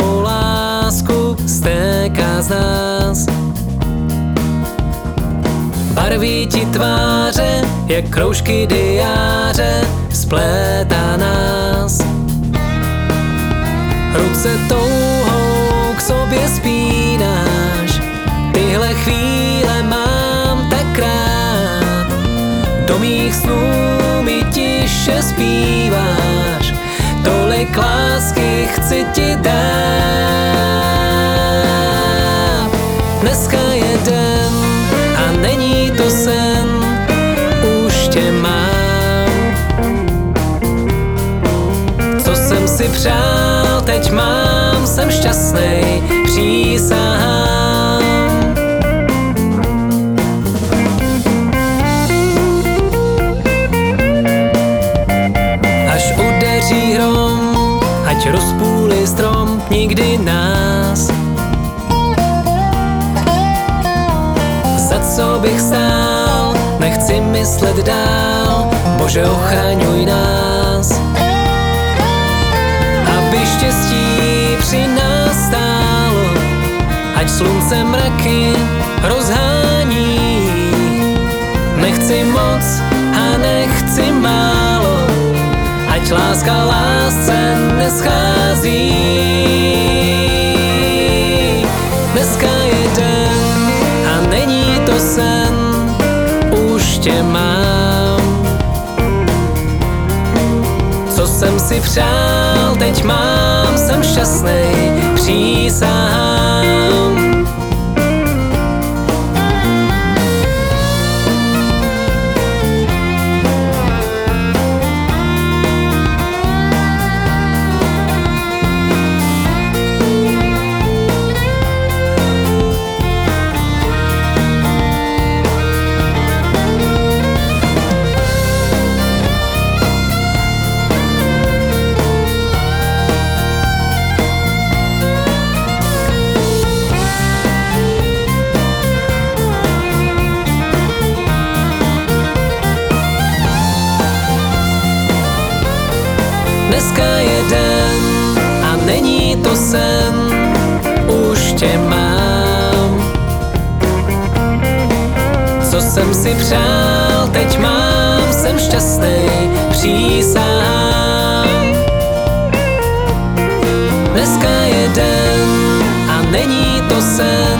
svou lásku stéká z nás. Barví ti tváře, jak kroužky diáře, splétá nás. Ruce touhou k sobě spínáš, tyhle chvíle mám tak rád. Do mých snů mi tiše zpíváš, tolik lásky chci ti dát. Dneska je den a není to sen, už tě mám. Co jsem si přál, teď mám, jsem šťastnej, přísahám. Až udeří hrom, ať rozpůlí strom, nikdy nás. Za co bych stál, nechci myslet dál, Bože ochraňuj nás. Aby štěstí při nás stálo, ať slunce mraky rozhání. Nechci moc a nechci málo, ať láska lásce neschází. Dneska je den a není to sen, už tě mám. Co jsem si přál, teď mám, jsem šťastnej, přísahám. Dneska je den a není to sen, už tě mám. Co jsem si přál, teď mám, jsem šťastnej, přísahám. Dneska je den a není to sen,